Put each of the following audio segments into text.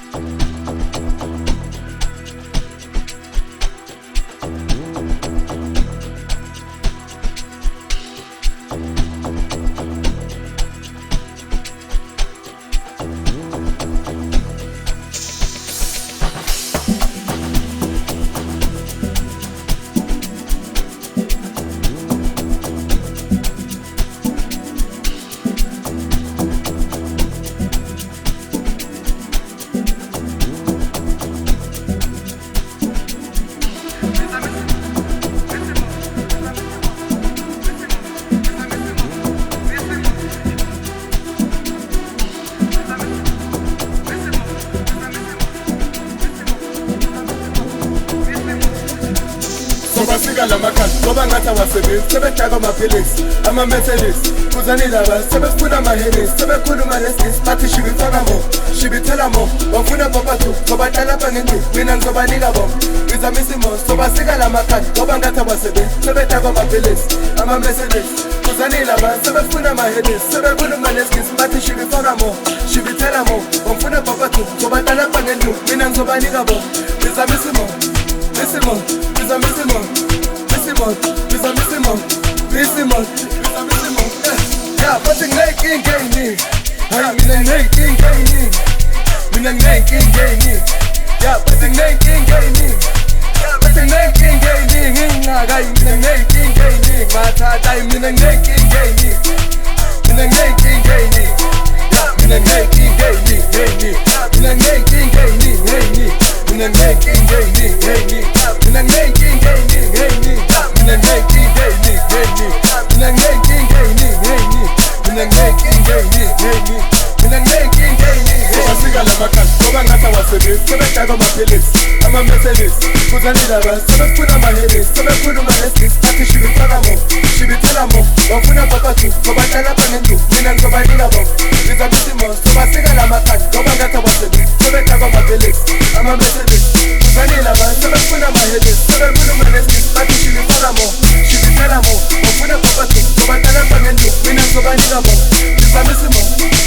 Sobasika lamakhanda ngoba ngathi awasebenzi sebedaka amaphilisi ama-Mercedes kuzani laba sebefuna amahenisi sebekhuluma lesingisi bathi shibithela mo bafuna bobatu ngobahlala apha ngendlu mina ngizobanika bona ngizamisa imo sobasika lamakhanda ngoba ngathi awasebenzi sebedaka amaphilisi ama-Mercedes kuzani laba sebefuna amahenisi sebekhuluma lesingisi bathi shibithela mo bafuna bobatu ngobahlala apha ngendlu mina ngizobanika bona ngizamisa imo yeah, but the neck ain't gaining. I mean, the neck ain't gaining. The neck ain't gaining. Yeah, but the neck ain't gaining. Yeah, but the neck ain't gaining. I mean, the neck ain't gaining. My time, I mean, the neck ain't gaining. The neck ain't gaining. Yeah, the neck ain't gaining. The neck ain't gaining. The neck ain't gaining. The neck ain't gaining. Sobasika lamakhanda ngoba ngathi awasebenzi sebedaka amaphilisi ama-Mercedes kuzani laba sebefuna amahenisi sebekhuluma lesingisi bathi shibithela mo bafuna bobatu ngobahlala apha ngendlu mina ngizobanika bona ngizamisa imo sobasika lamakhanda ngoba ngathi awasebenzi sebedaka amaphilisi ama-Mercedes kuzani laba sebefuna amahenisi sebekhuluma lesingisi bathi shibithela mo bafuna bobatu ngobahlala apha ngendlu mina ngizobanika bona ngizamisa imo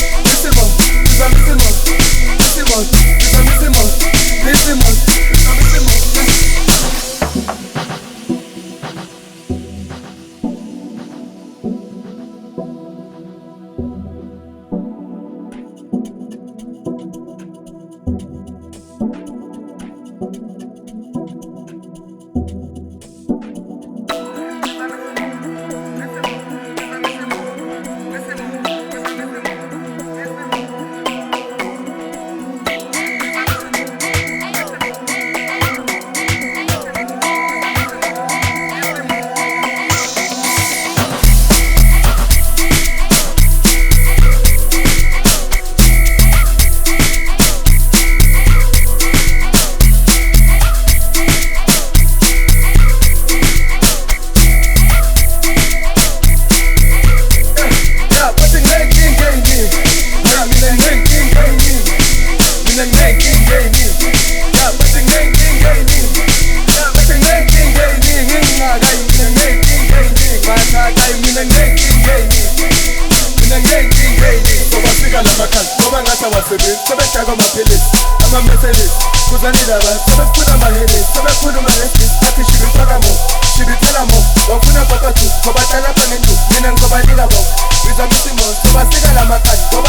ngoba ngathi awasebenzi sebedaka amaphilisi ama-Mercedes kuzani laba sebefuna amahenisi sebekhuluma lesingisi bathi shibithela mo bafuna bobatu ngobahlala apha ngendlu mina ngizobanika bona ngizamisa imo sobasika lamakhanda